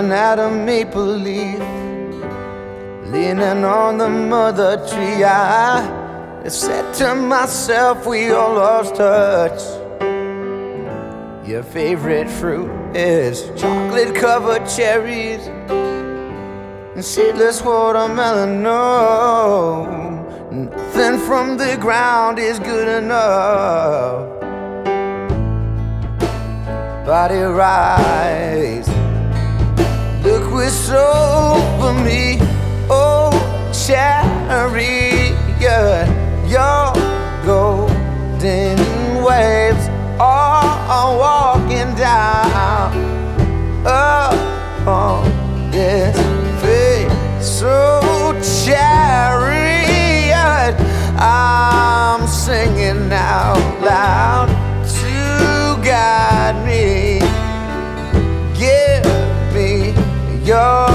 sitting at a maple leaf, leaning on the mother tree. I said to myself, we all lost touch. Your favorite fruit is chocolate-covered cherries and seedless watermelon. No, nothing from the ground is good enough. Body rise, look what's over me. Oh, chariot, your golden waves are walking down upon this face. So chariot, I'm singing out loud to guide me. Give me your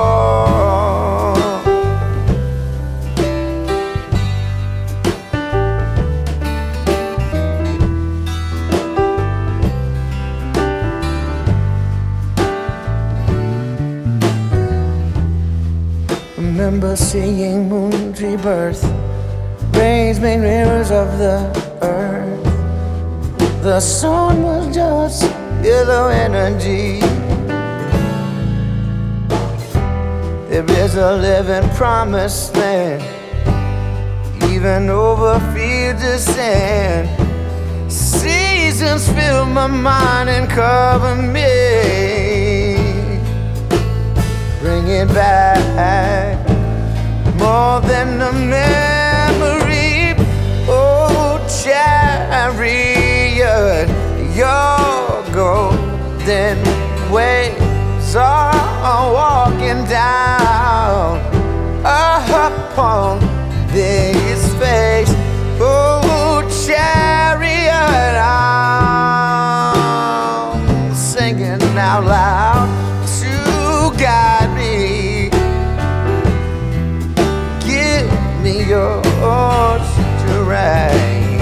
remember seeing moon's rebirth, rains made mirrors of the earth. The sun was just yellow energy. There is a living promised land, even over fields of sand. Seasons fill my mind and cover me. Bring it back, more than a memory. Oh, chariot, your golden waves are walking down upon this face. Oh, chariot, I'm singing out loud to guide me. Give me yours to ride.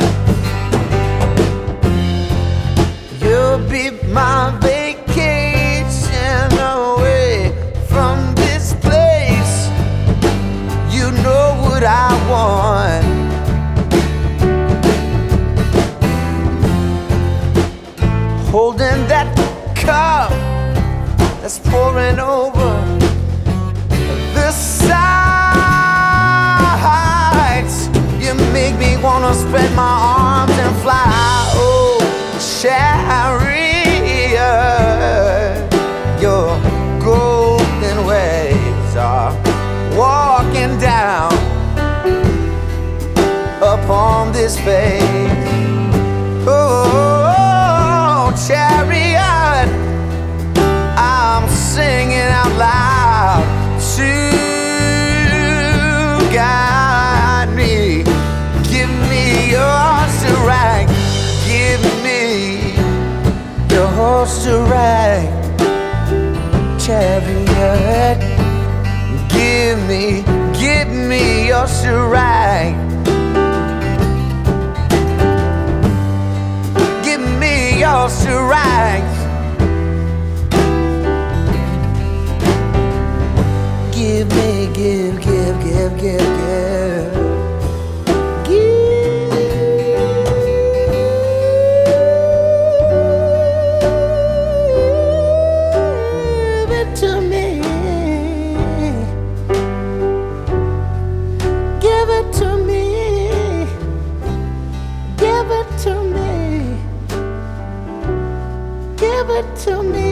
You'll be my vacation away from this place. You know what I want. Holding that cup that's pouring over the sides. You make me wanna spread my arms and fly. Oh, chariot, your golden waves are walking down upon this face. Oh, chariot, I'm singing out loud to guide me. Give me yours to ride. Give me your horse to ride. Chariot, give me yours to ride. Give me yours to ride. Give me, give. Give it to me. Give it to me. Give it to me. Give it to me.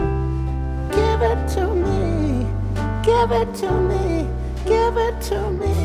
Give it to me. Give it to me, give it to me.